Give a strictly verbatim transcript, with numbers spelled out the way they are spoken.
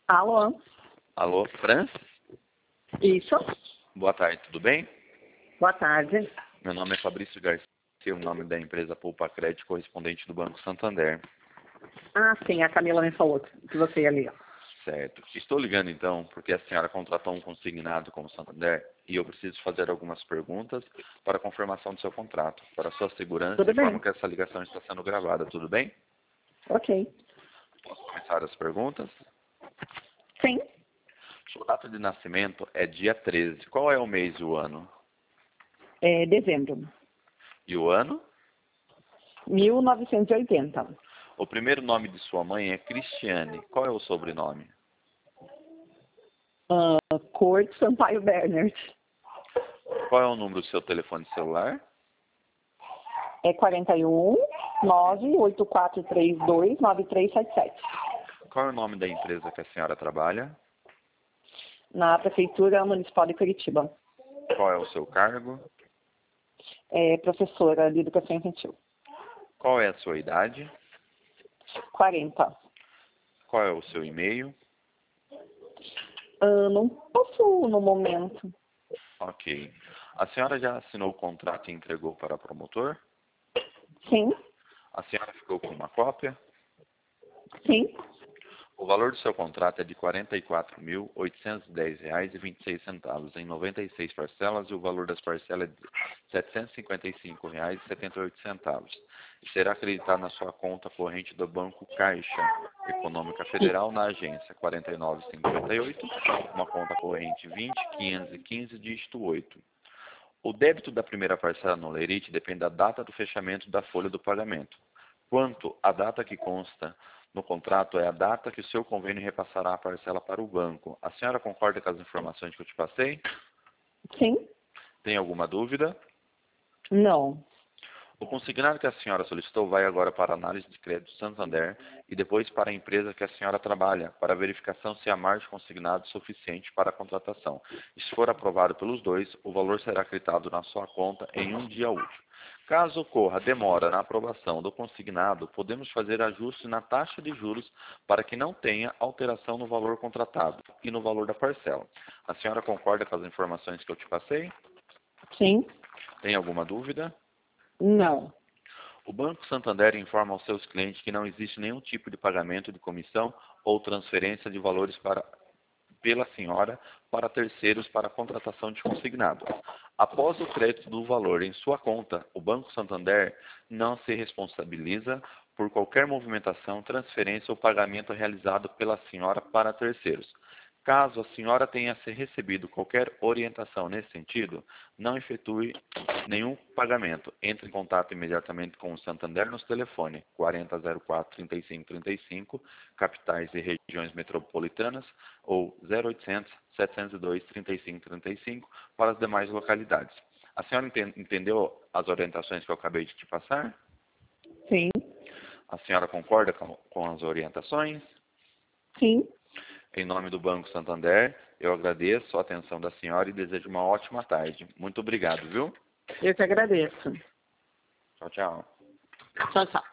Alô? Alô, Fran? Isso. Boa tarde, tudo bem? Boa tarde. Meu nome é Fabrício Garcia, o nome da empresa Poupa Crédito, correspondente do Banco Santander. Ah, sim, a Camila me falou que você ia ali. Certo. Estou ligando então porque a senhora contratou um consignado com o Santander e eu preciso fazer algumas perguntas para a confirmação do seu contrato. Para sua segurança, Tudo bem. informo que essa ligação está sendo gravada, tudo bem? Ok. Posso começar as perguntas? Sim. Sua data de nascimento é dia treze. Qual é o mês e o ano? É dezembro. E o ano? mil novecentos e oitenta. O primeiro nome de sua mãe é Cristiane. Qual é o sobrenome? Uh, Corte Sampaio Bernert. Qual é o número do seu telefone celular? É quarenta e um, nove oito quatro três dois, nove três sete sete. Qual é o nome da empresa que a senhora trabalha? Na Prefeitura Municipal de Curitiba. Qual é o seu cargo? É professora de Educação Infantil. Qual é a sua idade? quarenta. Qual é o seu e-mail? Uh, não posso no momento. Ok. A senhora já assinou o contrato e entregou para o promotor? Sim. A senhora ficou com uma cópia? Sim. O valor do seu contrato é de quarenta e quatro mil, oitocentos e dez reais e vinte e seis centavos em noventa e seis parcelas e o valor das parcelas é de setecentos e cinquenta e cinco reais e setenta e oito centavos. E será acreditado na sua conta corrente do Banco Caixa Econômica Federal na agência quarenta e nove cinquenta e oito, uma conta corrente vinte, quinhentos e quinze, dígito oito. O débito da primeira parcela no lerite depende da data do fechamento da folha do pagamento. Quanto à data que consta no contrato, é a data que o seu convênio repassará a parcela para o banco. A senhora concorda com as informações que eu te passei? Sim. Tem alguma dúvida? Não. O consignado que a senhora solicitou vai agora para a análise de crédito Santander e depois para a empresa que a senhora trabalha, para verificação se há margem consignado suficiente para a contratação. E se for aprovado pelos dois, o valor será acreditado na sua conta em um dia útil. Caso ocorra demora na aprovação do consignado, podemos fazer ajuste na taxa de juros para que não tenha alteração no valor contratado e no valor da parcela. A senhora concorda com as informações que eu te passei? Sim. Tem alguma dúvida? Não. O Banco Santander informa aos seus clientes que não existe nenhum tipo de pagamento de comissão ou transferência de valores para, pela senhora para terceiros para a contratação de consignado. Após o crédito do valor em sua conta, o Banco Santander não se responsabiliza por qualquer movimentação, transferência ou pagamento realizado pela senhora para terceiros. Caso a senhora tenha se recebido qualquer orientação nesse sentido, não efetue nenhum pagamento. Entre em contato imediatamente com o Santander nos telefones quarenta zero quatro, trinta e cinco trinta e cinco, capitais e regiões metropolitanas, ou zero oitocentos, setecentos e dois, trinta e cinco trinta e cinco para as demais localidades. A senhora entendeu as orientações que eu acabei de te passar? Sim. A senhora concorda com, com as orientações? Sim. Em nome do Banco Santander, eu agradeço a atenção da senhora e desejo uma ótima tarde. Muito obrigado, viu? Eu que agradeço. Tchau, tchau. Tchau, tchau.